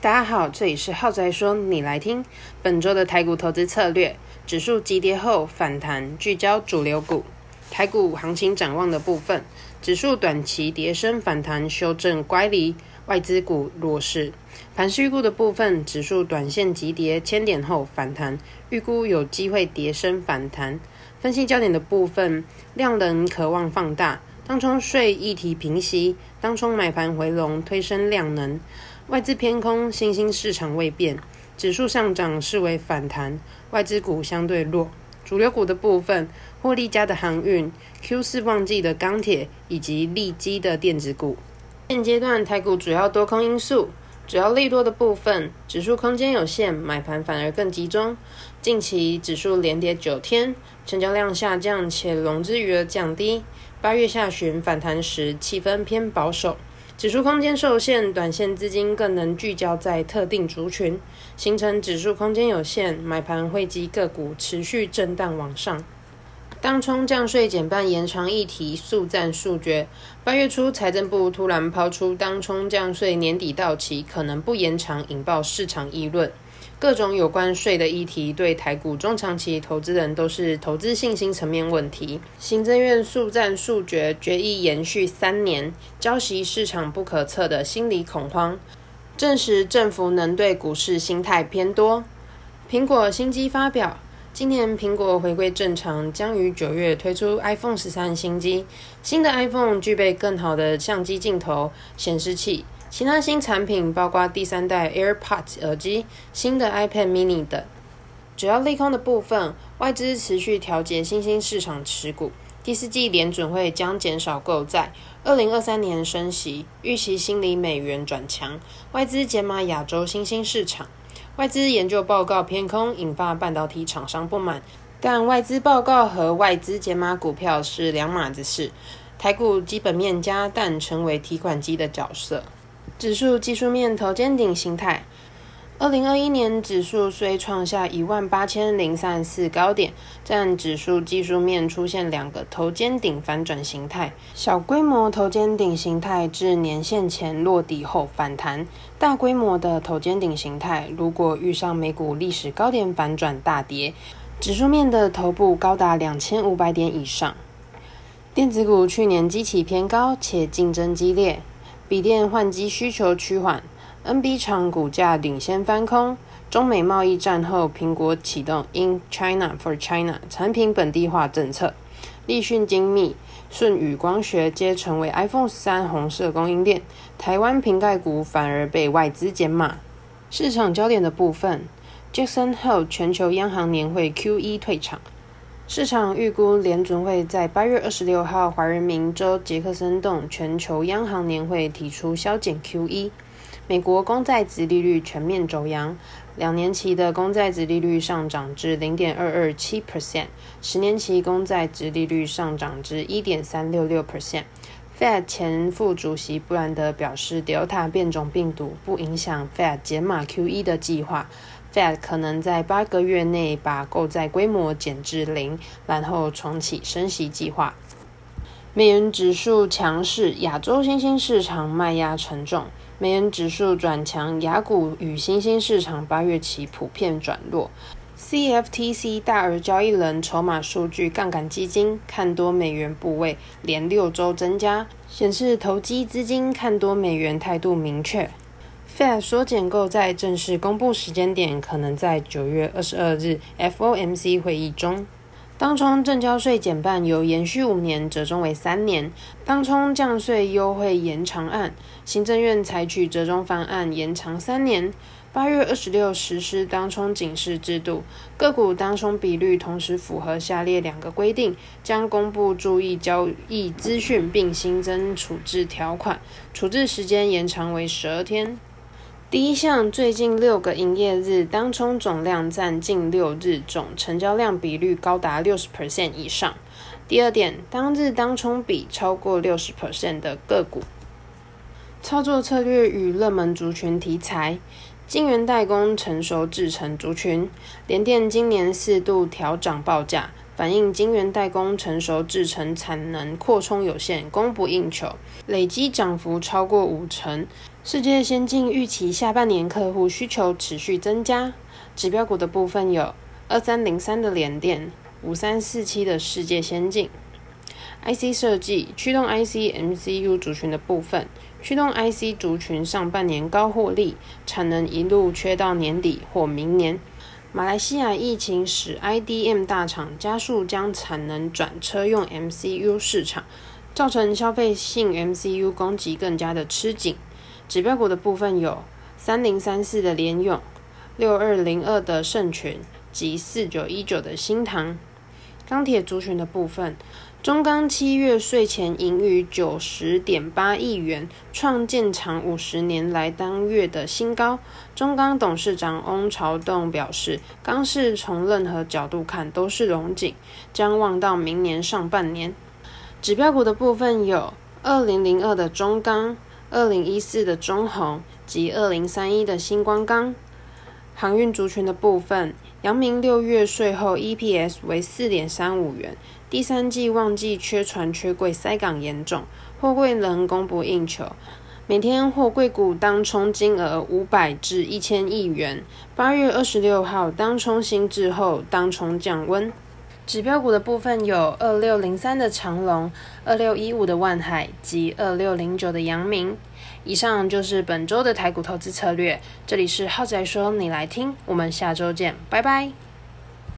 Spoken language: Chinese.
大家好，这里是浩仔说，你来听。本周的台股投资策略，指数急跌后反弹，聚焦主流股。台股行情展望的部分，指数短期跌升反弹，修正乖离，外资股弱势。盘势预估的部分，指数短线急跌1000点后反弹，预估有机会跌升反弹。分析焦点的部分，量能渴望放大，当冲税议题平息，当冲买盘回笼推升量能。外资偏空，新兴市场未变，指数上涨视为反弹，外资股相对弱。主流股的部分，获利佳的航运、Q4 旺季的钢铁以及利基的电子股。现阶段台股主要多空因素，主要利多的部分，指数空间有限，买盘反而更集中。近期指数连跌9天，成交量下降且融资余额降低。8月下旬反弹时，气氛偏保守。指数空间受限，短线资金更能聚焦在特定族群，形成指数空间有限，买盘汇集个股持续震荡往上。当冲降税减半延长议题速战速决，8月初财政部突然抛出当冲降税年底到期，可能不延长，引爆市场议论。各种有关税的议题对台股中长期投资人都是投资信心层面问题。行政院速战速决，决议延续3年，浇熄市场不可测的心理恐慌，证实政府能对股市心态偏多。苹果新机发表，今年苹果回归正常，将于9月推出 iPhone 13新机。新的 iPhone 具备更好的相机镜头、显示器。其他新产品包括第3代 AirPods 耳机、新的 iPad mini 等。主要利空的部分，外资持续调节新兴市场持股。第4季联准会将减少购债，2023年升息，预期心理美元转强，外资减码亚洲新兴市场。外资研究报告偏空，引发半导体厂商不满，但外资报告和外资减码股票是两码子事。台股基本面佳，但成为提款机的角色。指数技术面头肩顶形态，2021年指数虽创下18034高点，但指数技术面出现2个头肩顶反转形态，小规模头肩顶形态至年线前落底后反弹，大规模的头肩顶形态如果遇上美股历史高点反转大跌，指数面的头部高达2500点以上。电子股去年基期偏高且竞争激烈，笔电换机需求趋缓 ，NB 厂股价领先翻空。中美贸易战后，苹果启动 In China for China 产品本地化政策，立讯精密、舜宇光学皆成为 iPhone 13红色供应链。台湾瓶盖股反而被外资减码。市场焦点的部分 ，Jackson Hole 全球央行年会 QE 退场。市场预估联准会在8月26号华人民州杰克森洞全球央行年会提出削减 QE。美国公债殖利率全面走扬，2年期的公债殖利率上涨至 0.227%， 10年期公债殖利率上涨至 1.366%。Fed 前副主席布兰德表示 ，Delta 变种病毒不影响 Fed 减码 QE 的计划。Fed 可能在8个月内把购债规模减至0，然后重启升息计划。美元指数强势，亚洲新兴市场卖压沉重。美元指数转强，亚股与新兴市场8月起普遍转弱。CFTC 大额交易人筹码数据杠杆基金看多美元部位连6周增加，显示投机资金看多美元态度明确。Fed 缩减购债正式公布时间点可能在9月22日 FOMC 会议中。当冲证交税减半由延续5年折中为3年，当冲降税优惠延长案，行政院采取折中方案延长3年。8月26实施当冲警示制度，个股当冲比率同时符合下列2个规定，将公布注意交易资讯并新增处置条款，处置时间延长为12天。第一项，最近6个营业日当冲总量占近6日总成交量比率高达 60% 以上。第二点，当日当冲比超过 60% 的个股。操作策略与热门族群题材，晶圆代工成熟制程族群，联电今年4度调涨报价，反映晶圆代工成熟制程产能扩充有限，供不应求，累积涨幅超过50%。 世界先进预期下半年客户需求持续增加，指标股的部分有2303的联电、5347的世界先进。IC 设计驱动 IC MCU 族群的部分，驱动 IC 族群上半年高获利，产能一路缺到年底或明年。马来西亚疫情使 IDM 大厂加速将产能转车用 MCU 市场，造成消费性 MCU 供给更加的吃紧。指标股的部分有3034的联咏、6202的盛群及4919的新唐。钢铁族群的部分，中钢7月税前盈余90.8亿元，创建厂50年来当月的新高。中钢董事长翁朝栋表示，钢市从任何角度看都是荣景，将望到明年上半年。指标股的部分有2002的中钢、2014的中鸿及2031的新光钢。航运族群的部分，阳明6月税后 EPS 为 4.35 元，第三季旺季缺船缺柜塞港严重，货柜仍供不应求，每天货柜股当冲金额500至1000亿元。8月26号当冲新制后，当冲降温。指标股的部分有2603的长荣、2615的万海及2609的阳明。以上就是本周的台股投资策略，这里是浩仔说你来听，我们下周见，拜拜。